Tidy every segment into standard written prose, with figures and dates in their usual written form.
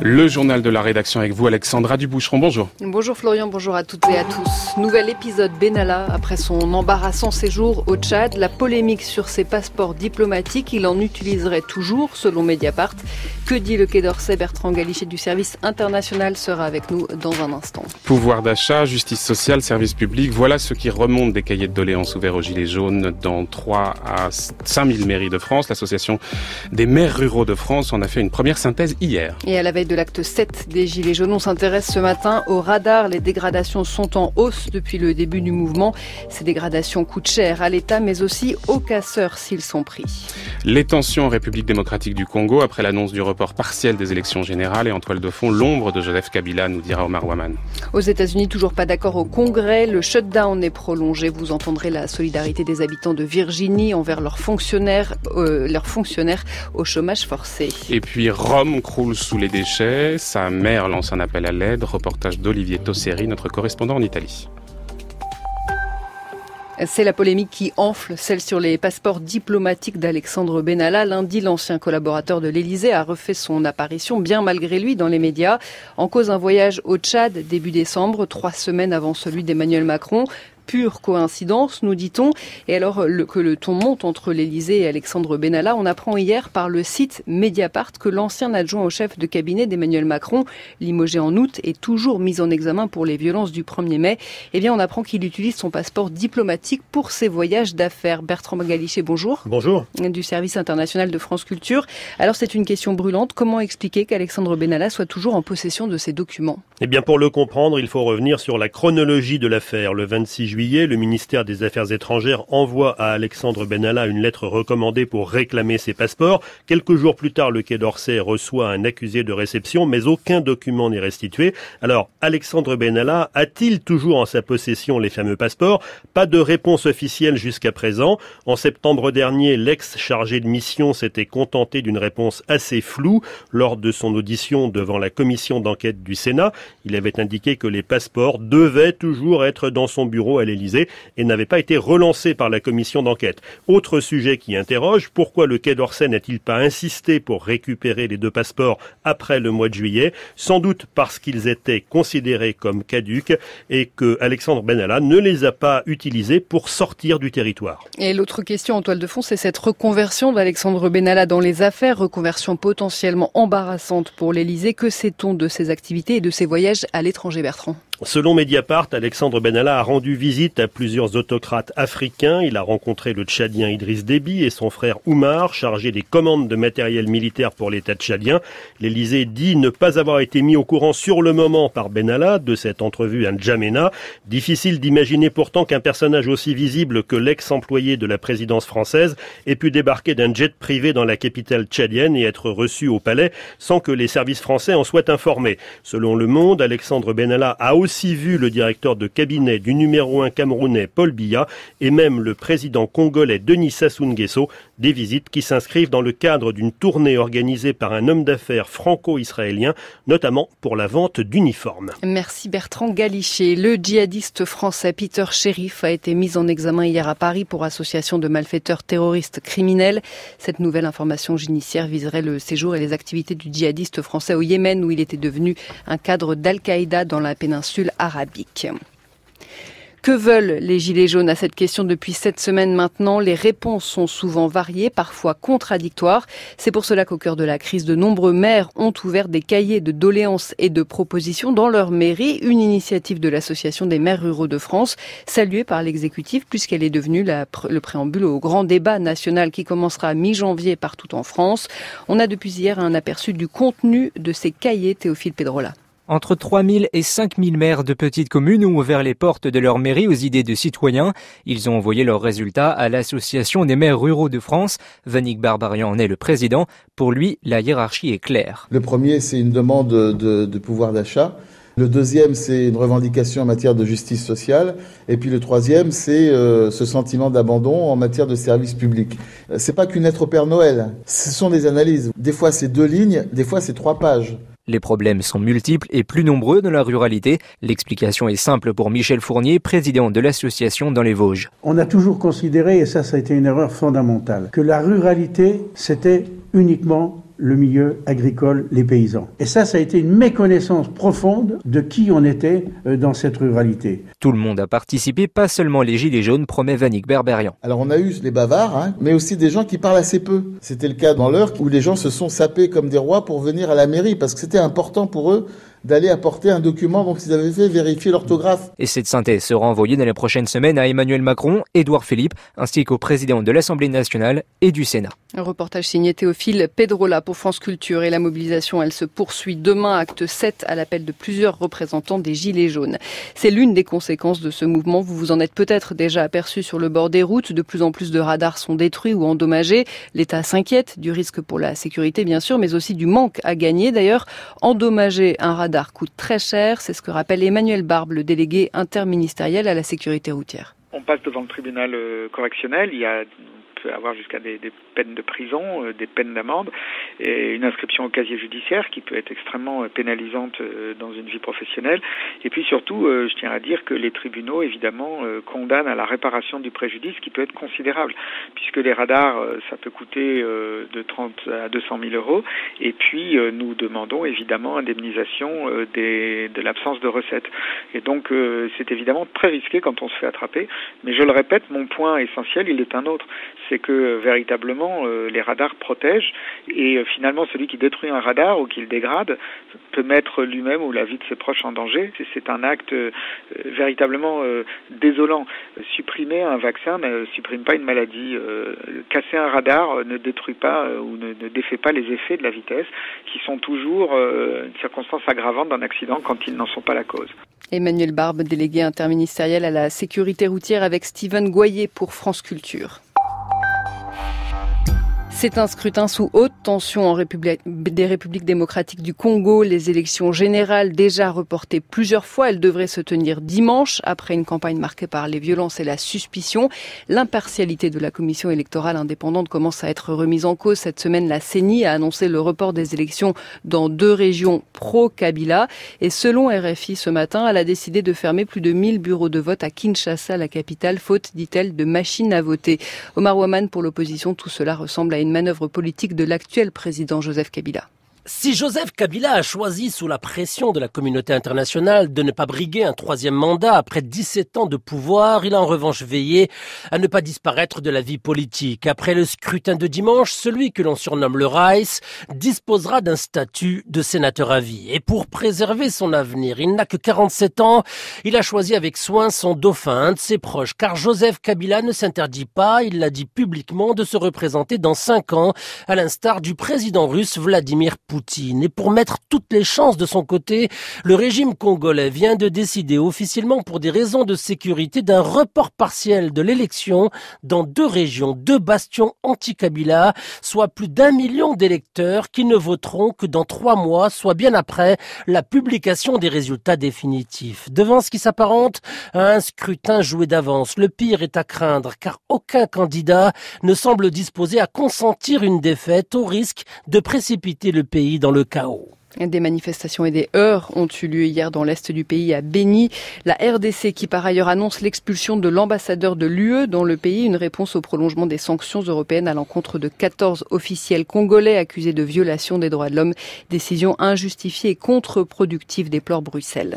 Le journal de la rédaction avec vous, Alexandra Duboucheron. Bonjour. Bonjour Florian, bonjour à toutes et à tous. Nouvel épisode Benalla après son embarrassant séjour au Tchad. La polémique sur ses passeports diplomatiques, il en utiliserait toujours, selon Mediapart. Que dit le Quai d'Orsay? Bertrand Galichet du service international sera avec nous dans un instant. Pouvoir d'achat, justice sociale, service public, voilà ce qui remonte des cahiers de doléances ouverts aux Gilets jaunes dans 3 à 5 000 mairies de France. L'association des maires ruraux de France en a fait une première synthèse hier. Et à la veille de l'acte 7 des Gilets jaunes, on s'intéresse ce matin au radar. Les dégradations sont en hausse depuis le début du mouvement. Ces dégradations coûtent cher à l'État, mais aussi aux casseurs s'ils sont pris. Les tensions en République démocratique du Congo après l'annonce du report partiel des élections générales et en toile de fond l'ombre de Joseph Kabila, nous dira Omar Waman. Aux États-Unis, toujours pas d'accord au Congrès. Le shutdown est prolongé. Vous entendrez la solidarité des habitants de Virginie envers leurs fonctionnaires au chômage forcé. Et puis Rome croule sous les déchets. Sa mère lance un appel à l'aide. Reportage d'Olivier Tosseri, notre correspondant en Italie. C'est la polémique qui enfle, celle sur les passeports diplomatiques d'Alexandre Benalla. Lundi, l'ancien collaborateur de l'Élysée a refait son apparition, bien malgré lui, dans les médias. En cause, un voyage au Tchad début décembre, 3 semaines avant celui d'Emmanuel Macron. Pure coïncidence, nous dit-on. Et alors que le ton monte entre l'Élysée et Alexandre Benalla, on apprend hier par le site Mediapart que l'ancien adjoint au chef de cabinet d'Emmanuel Macron, limogé en août, est toujours mis en examen pour les violences du 1er mai. Eh bien, on apprend qu'il utilise son passeport diplomatique pour ses voyages d'affaires. Bertrand Galichet, bonjour. Bonjour. Du service international de France Culture. Alors, c'est une question brûlante. Comment expliquer qu'Alexandre Benalla soit toujours en possession de ces documents? Eh bien, pour le comprendre, il faut revenir sur la chronologie de l'affaire. Le 26 juillet, le ministère des Affaires étrangères envoie à Alexandre Benalla une lettre recommandée pour réclamer ses passeports. Quelques jours plus tard, le Quai d'Orsay reçoit un accusé de réception, mais aucun document n'est restitué. Alors, Alexandre Benalla a-t-il toujours en sa possession les fameux passeports? Pas de réponse officielle jusqu'à présent. En septembre dernier, l'ex-chargé de mission s'était contenté d'une réponse assez floue lors de son audition devant la commission d'enquête du Sénat. Il avait indiqué que les passeports devaient toujours être dans son bureau à l'Élysée et n'avaient pas été relancés par la commission d'enquête. Autre sujet qui interroge, pourquoi le Quai d'Orsay n'a-t-il pas insisté pour récupérer les 2 passeports après le mois de juillet? Sans doute parce qu'ils étaient considérés comme caducs et que Alexandre Benalla ne les a pas utilisés pour sortir du territoire. Et l'autre question en toile de fond, c'est cette reconversion d'Alexandre Benalla dans les affaires, reconversion potentiellement embarrassante pour l'Élysée. Que sait-on de ses activités et de ses voyages à l'étranger, Bertrand? Selon Mediapart, Alexandre Benalla a rendu visite à plusieurs autocrates africains. Il a rencontré le Tchadien Idriss Déby et son frère Oumar, chargé des commandes de matériel militaire pour l'État tchadien. L'Élysée dit ne pas avoir été mis au courant sur le moment par Benalla de cette entrevue à N'Djamena. Difficile d'imaginer pourtant qu'un personnage aussi visible que l'ex-employé de la présidence française ait pu débarquer d'un jet privé dans la capitale tchadienne et être reçu au palais sans que les services français en soient informés. Selon Le Monde, Alexandre Benalla a aussi vu le directeur de cabinet du numéro 1 camerounais Paul Biya et même le président congolais Denis Sassou Nguesso, des visites qui s'inscrivent dans le cadre d'une tournée organisée par un homme d'affaires franco-israélien, notamment pour la vente d'uniformes. Merci Bertrand Galichet. Le djihadiste français Peter Sherif a été mis en examen hier à Paris pour association de malfaiteurs terroristes criminels. Cette nouvelle information judiciaire viserait le séjour et les activités du djihadiste français au Yémen où il était devenu un cadre d'Al-Qaïda dans la péninsule arabique. Que veulent les Gilets jaunes à cette question depuis 7 semaines maintenant? Les réponses sont souvent variées, parfois contradictoires. C'est pour cela qu'au cœur de la crise, de nombreux maires ont ouvert des cahiers de doléances et de propositions dans leur mairie. Une initiative de l'Association des maires ruraux de France, saluée par l'exécutif puisqu'elle est devenue le préambule au grand débat national qui commencera à mi-janvier partout en France. On a depuis hier un aperçu du contenu de ces cahiers, Théophile Pedrola. Entre 3 000 et 5 000 maires de petites communes ont ouvert les portes de leur mairie aux idées de citoyens. Ils ont envoyé leurs résultats à l'Association des maires ruraux de France. Vanik Barbarian en est le président. Pour lui, la hiérarchie est claire. Le premier, c'est une demande de pouvoir d'achat. Le deuxième, c'est une revendication en matière de justice sociale. Et puis le troisième, c'est ce sentiment d'abandon en matière de services publics. C'est pas qu'une lettre au Père Noël. Ce sont des analyses. Des fois, c'est 2 lignes. Des fois, c'est 3 pages. Les problèmes sont multiples et plus nombreux dans la ruralité. L'explication est simple pour Michel Fournier, président de l'association dans les Vosges. On a toujours considéré, et ça a été une erreur fondamentale, que la ruralité, c'était uniquement le milieu agricole, les paysans. Et ça a été une méconnaissance profonde de qui on était dans cette ruralité. Tout le monde a participé, pas seulement les Gilets jaunes, promet Vannick Berberian. Alors on a eu les bavards, mais aussi des gens qui parlent assez peu. C'était le cas dans l'Eure où les gens se sont sapés comme des rois pour venir à la mairie parce que c'était important pour eux d'aller apporter un document dont ils avaient fait vérifier l'orthographe. Et cette synthèse sera envoyée dans les prochaines semaines à Emmanuel Macron, Édouard Philippe, ainsi qu'au président de l'Assemblée nationale et du Sénat. Un reportage signé Théophile Pedrola pour France Culture. Et la mobilisation, elle se poursuit demain, acte 7, à l'appel de plusieurs représentants des Gilets jaunes. C'est l'une des conséquences de ce mouvement. Vous vous en êtes peut-être déjà aperçu sur le bord des routes. De plus en plus de radars sont détruits ou endommagés. L'État s'inquiète du risque pour la sécurité, bien sûr, mais aussi du manque à gagner. D'ailleurs, endommager un radar coûte très cher. C'est ce que rappelle Emmanuel Barbe, le délégué interministériel à la sécurité routière. On passe devant le tribunal correctionnel. On peut avoir jusqu'à des peines de prison, des peines d'amende et une inscription au casier judiciaire qui peut être extrêmement pénalisante dans une vie professionnelle. Et puis surtout, je tiens à dire que les tribunaux, évidemment, condamnent à la réparation du préjudice qui peut être considérable, puisque les radars, ça peut coûter de 30 à 200 000 euros. Et puis, nous demandons évidemment indemnisation de l'absence de recettes. Et donc, c'est évidemment très risqué quand on se fait attraper. Mais je le répète, mon point essentiel, il est un autre. C'est que véritablement les radars protègent et finalement celui qui détruit un radar ou qui le dégrade peut mettre lui-même ou la vie de ses proches en danger. C'est un acte véritablement désolant. Supprimer un vaccin ne supprime pas une maladie. Casser un radar ne détruit pas ou ne défait pas les effets de la vitesse qui sont toujours une circonstance aggravante d'un accident quand ils n'en sont pas la cause. Emmanuel Barbe, délégué interministériel à la sécurité routière avec Steven Goyer pour France Culture. C'est un scrutin sous haute tension des républiques démocratiques du Congo. Les élections générales déjà reportées plusieurs fois. Elles devraient se tenir dimanche après une campagne marquée par les violences et la suspicion. L'impartialité de la commission électorale indépendante commence à être remise en cause. Cette semaine, la CENI a annoncé le report des élections dans 2 régions pro-Kabila. Et selon RFI ce matin, elle a décidé de fermer plus de 1000 bureaux de vote à Kinshasa, la capitale, faute, dit-elle, de machines à voter. Omar Ouaman, pour l'opposition, tout cela ressemble à une manœuvre politique de l'actuel président Joseph Kabila. Si Joseph Kabila a choisi, sous la pression de la communauté internationale, de ne pas briguer un 3e mandat après 17 ans de pouvoir, il a en revanche veillé à ne pas disparaître de la vie politique. Après le scrutin de dimanche, celui que l'on surnomme le Rice disposera d'un statut de sénateur à vie. Et pour préserver son avenir, il n'a que 47 ans, il a choisi avec soin son dauphin, un de ses proches, car Joseph Kabila ne s'interdit pas, il l'a dit publiquement, de se représenter dans 5 ans, à l'instar du président russe Vladimir Poutine. Et pour mettre toutes les chances de son côté, le régime congolais vient de décider officiellement pour des raisons de sécurité d'un report partiel de l'élection dans 2 régions, 2 bastions anti-Kabila, soit plus d'1 million d'électeurs qui ne voteront que dans 3 mois, soit bien après la publication des résultats définitifs. Devant ce qui s'apparente à un scrutin joué d'avance, le pire est à craindre car aucun candidat ne semble disposé à consentir une défaite au risque de précipiter le pays dans le chaos. Des manifestations et des heurts ont eu lieu hier dans l'est du pays à Béni. La RDC qui par ailleurs annonce l'expulsion de l'ambassadeur de l'UE dans le pays, une réponse au prolongement des sanctions européennes à l'encontre de 14 officiels congolais accusés de violation des droits de l'homme. Décision injustifiée et contre-productive, déplore Bruxelles.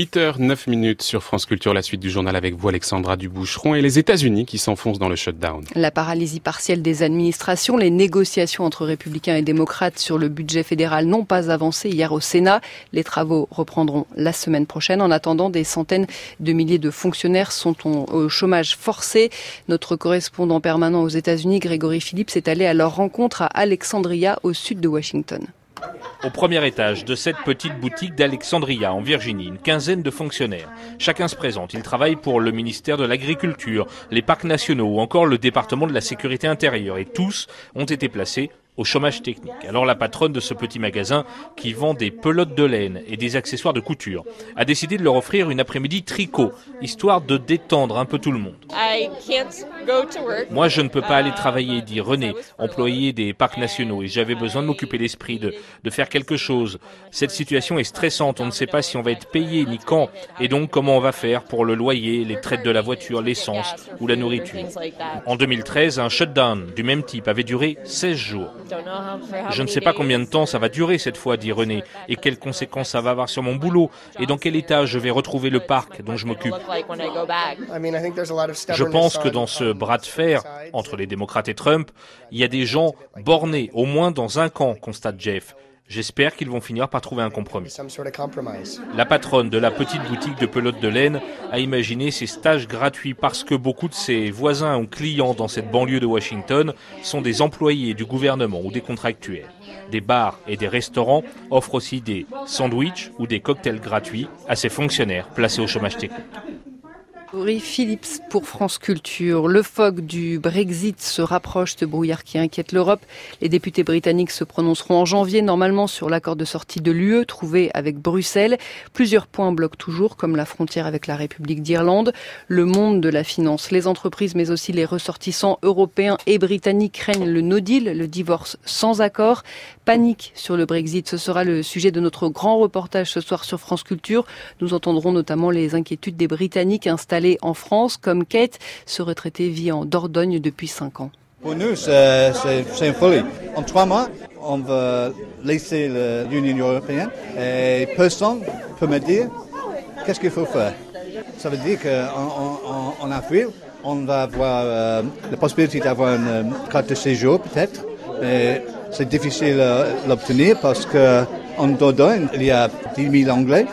8h09 sur France Culture, la suite du journal avec vous Alexandra Duboucheron et les États-Unis qui s'enfoncent dans le shutdown. La paralysie partielle des administrations, les négociations entre républicains et démocrates sur le budget fédéral n'ont pas avancé hier au Sénat. Les travaux reprendront la semaine prochaine. En attendant, des centaines de milliers de fonctionnaires sont au chômage forcé. Notre correspondant permanent aux États-Unis, Grégory Phillips, est allé à leur rencontre à Alexandria, au sud de Washington. Au premier étage de cette petite boutique d'Alexandria, en Virginie, une quinzaine de fonctionnaires. Chacun se présente. Ils travaillent pour le ministère de l'Agriculture, les parcs nationaux ou encore le département de la sécurité intérieure. Et tous ont été placés au chômage technique. Alors la patronne de ce petit magasin, qui vend des pelotes de laine et des accessoires de couture, a décidé de leur offrir une après-midi tricot, histoire de détendre un peu tout le monde. Moi, je ne peux pas aller travailler, dit René, employé des parcs nationaux, et j'avais besoin de m'occuper l'esprit, de faire quelque chose. Cette situation est stressante, on ne sait pas si on va être payé ni quand, et donc comment on va faire pour le loyer, les traites de la voiture, l'essence ou la nourriture. En 2013, un shutdown du même type avait duré 16 jours. Je ne sais pas combien de temps ça va durer cette fois, dit René, et quelles conséquences ça va avoir sur mon boulot, et dans quel état je vais retrouver le parc dont je m'occupe. Je pense que dans ce bras de fer entre les démocrates et Trump, il y a des gens bornés, au moins dans un camp, constate Jeff. J'espère qu'ils vont finir par trouver un compromis. La patronne de la petite boutique de pelote de laine a imaginé ces stages gratuits parce que beaucoup de ses voisins ou clients dans cette banlieue de Washington sont des employés du gouvernement ou des contractuels. Des bars et des restaurants offrent aussi des sandwichs ou des cocktails gratuits à ces fonctionnaires placés au chômage technique. Laurie Phillips pour France Culture. Le FOG du Brexit se rapproche, ce brouillard qui inquiète l'Europe. Les députés britanniques se prononceront en janvier, normalement, sur l'accord de sortie de l'UE trouvé avec Bruxelles. Plusieurs points bloquent toujours, comme la frontière avec la République d'Irlande. Le monde de la finance, les entreprises, mais aussi les ressortissants européens et britanniques craignent le no deal, le divorce sans accord. Panique sur le Brexit, ce sera le sujet de notre grand reportage ce soir sur France Culture. Nous entendrons notamment les inquiétudes des Britanniques installés en France, comme Kate, ce retraité vit en Dordogne depuis 5 ans. Pour nous, c'est une folie. En 3 mois, on va laisser l'Union européenne et personne ne peut me dire qu'est-ce qu'il faut faire. Ça veut dire qu'en avril, on va avoir la possibilité d'avoir une carte de séjour peut-être, mais c'est difficile à l'obtenir parce qu'en Dordogne, il y a 10 000 Anglais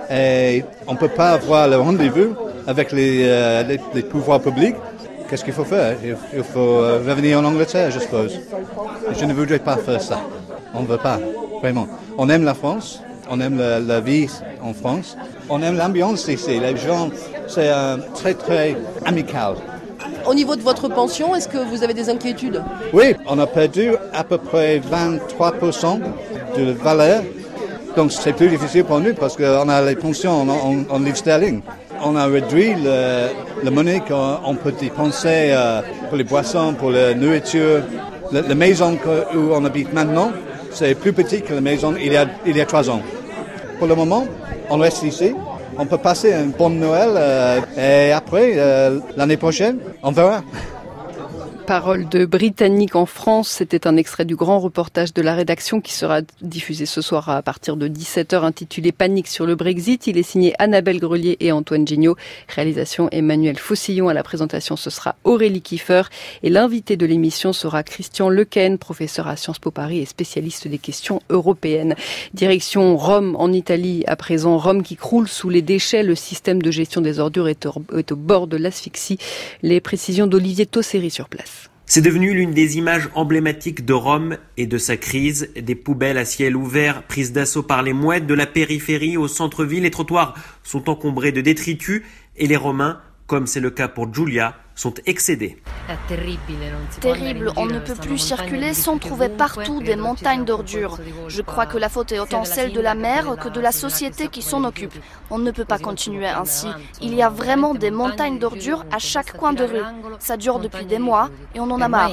et on ne peut pas avoir le rendez-vous avec les pouvoirs publics. Qu'est-ce qu'il faut faire? Il faut revenir en Angleterre, je suppose. Je ne voudrais pas faire ça. On ne veut pas, vraiment. On aime la France, on aime la vie en France, on aime l'ambiance ici. Les gens, c'est très, très amical. Au niveau de votre pension, est-ce que vous avez des inquiétudes? Oui, on a perdu à peu près 23% de valeur. Donc c'est plus difficile pour nous parce qu'on a les pensions en livres sterling. On a réduit la monnaie qu'on peut dépenser pour les boissons, pour la nourriture. La maison où on habite maintenant, c'est plus petit que la maison il y a 3 ans. Pour le moment, on reste ici. On peut passer un bon Noël et après, l'année prochaine, on verra. Parole de Britannique en France, c'était un extrait du grand reportage de la rédaction qui sera diffusé ce soir à partir de 17h intitulé Panique sur le Brexit. Il est signé Annabelle Grelier et Antoine Gignot. Réalisation Emmanuel Faucillon. À la présentation, ce sera Aurélie Kiefer. Et l'invité de l'émission sera Christian Lequen, professeur à Sciences Po Paris et spécialiste des questions européennes. Direction Rome en Italie. À présent, Rome qui croule sous les déchets. Le système de gestion des ordures est au bord de l'asphyxie. Les précisions d'Olivier Tosseri sur place. C'est devenu l'une des images emblématiques de Rome et de sa crise. Des poubelles à ciel ouvert prises d'assaut par les mouettes de la périphérie au centre-ville. Les trottoirs sont encombrés de détritus et les Romains, comme c'est le cas pour Giulia, sont excédés. Terrible, on ne peut plus circuler sans trouver partout des montagnes d'ordures. Je crois que la faute est autant celle de la mer que de la société qui s'en occupe. On ne peut pas continuer ainsi. Il y a vraiment des montagnes d'ordures à chaque coin de rue. Ça dure depuis des mois et on en a marre.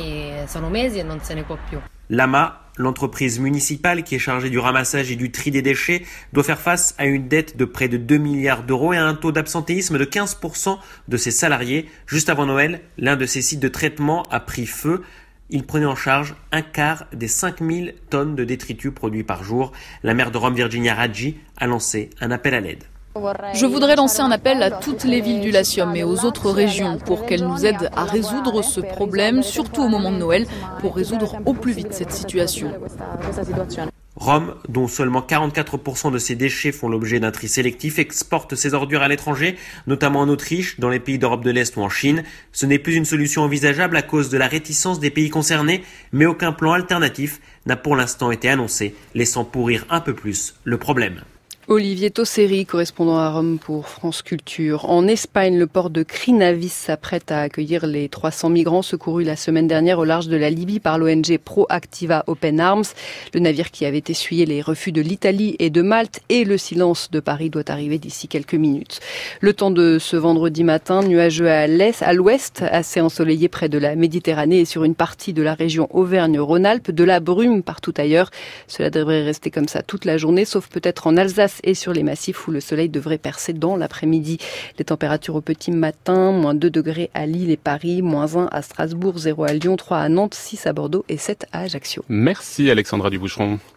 L'AMA, l'entreprise municipale qui est chargée du ramassage et du tri des déchets, doit faire face à une dette de près de 2 milliards d'euros et à un taux d'absentéisme de 15% de ses salariés. Juste avant Noël, l'un de ces sites de traitement a pris feu. Il prenait en charge un quart des 5000 tonnes de détritus produits par jour. La maire de Rome, Virginia Raggi, a lancé un appel à l'aide. Je voudrais lancer un appel à toutes les villes du Latium et aux autres régions pour qu'elles nous aident à résoudre ce problème, surtout au moment de Noël, pour résoudre au plus vite cette situation. Rome, dont seulement 44% de ses déchets font l'objet d'un tri sélectif, exporte ses ordures à l'étranger, notamment en Autriche, dans les pays d'Europe de l'Est ou en Chine. Ce n'est plus une solution envisageable à cause de la réticence des pays concernés, mais aucun plan alternatif n'a pour l'instant été annoncé, laissant pourrir un peu plus le problème. Olivier Tosseri, correspondant à Rome pour France Culture. En Espagne, le port de Crinavis s'apprête à accueillir les 300 migrants secourus la semaine dernière au large de la Libye par l'ONG Proactiva Open Arms. Le navire qui avait essuyé les refus de l'Italie et de Malte et le silence de Paris doit arriver d'ici quelques minutes. Le temps de ce vendredi matin, nuageux à l'ouest, assez ensoleillé près de la Méditerranée et sur une partie de la région Auvergne-Rhône-Alpes, de la brume partout ailleurs. Cela devrait rester comme ça toute la journée, sauf peut-être en Alsace et sur les massifs où le soleil devrait percer dans l'après-midi. Les températures au petit matin, moins 2 degrés à Lille et Paris, moins 1 à Strasbourg, 0 à Lyon, 3 à Nantes, 6 à Bordeaux et 7 à Ajaccio. Merci Alexandra Duboucheron.